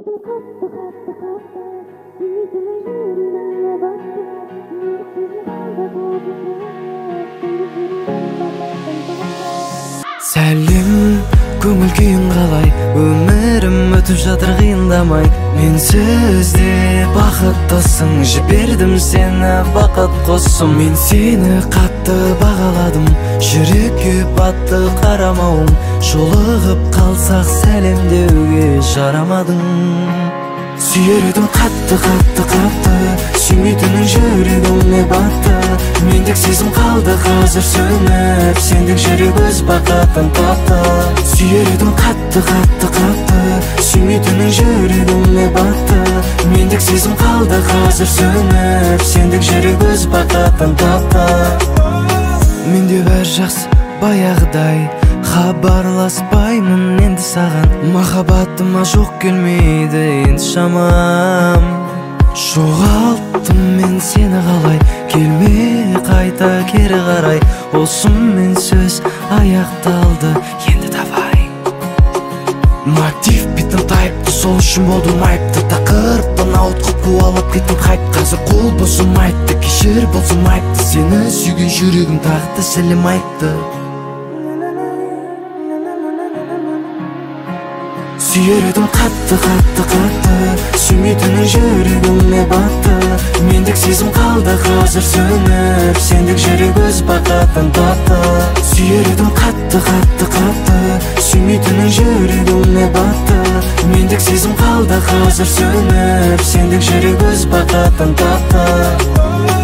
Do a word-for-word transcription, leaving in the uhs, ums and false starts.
Сәлем, көңіл күйің қалай? Өмірім өтіп жатыр қиындамай. Мен сөзде бақыттысың, жібердім сені бақыт қосым. Мен сені қатты бағаладым, жүрекке батты қарамауым. Жолығып қалсақ сәлемдеуге жарамадың. Сүйер едім қатты қатты қатты, сүймейтінің жүрегіме батты. Мендік сезім қалды қазір сөніп, сендік жүрек өз бақытын тапты. Сүйер едім қатты қатты қатты, сүймейтінің жүрегіме батты. Мендік сезім қалды қазір сөніп, сендік жүрек өз бақытын тапты. Менде бәр жақсы баяғыдай, хабарласпаймын енді саған. Махаббатыма жоқ келмейді енді шамам. Жоғалттым мен сені қалай, келме қайта кері қарай. Осымен сөз аяқталды, енді давай. Мотив биттім тайыпты, сол үшін болдым айыпты. Тақырыптан ауытқып қуалап кеттім хайп. Қазір қол босым айтты, кешір болсым айыпты. Сені сүйген жүрегім тақты сәлем айтты. Сүйер едім қатты қатты қатты, сүймейтінің жүрегіме батты. Мендік сезім қалды қазір сөніп, сендік жүрек өз бақытын тапты. Сүйер едім қатты қатты қатты, сүймейтінің жүрегіме батты. Мендік сезім қалды қазір сөніп, сендік жүрек өз бақытын тапты.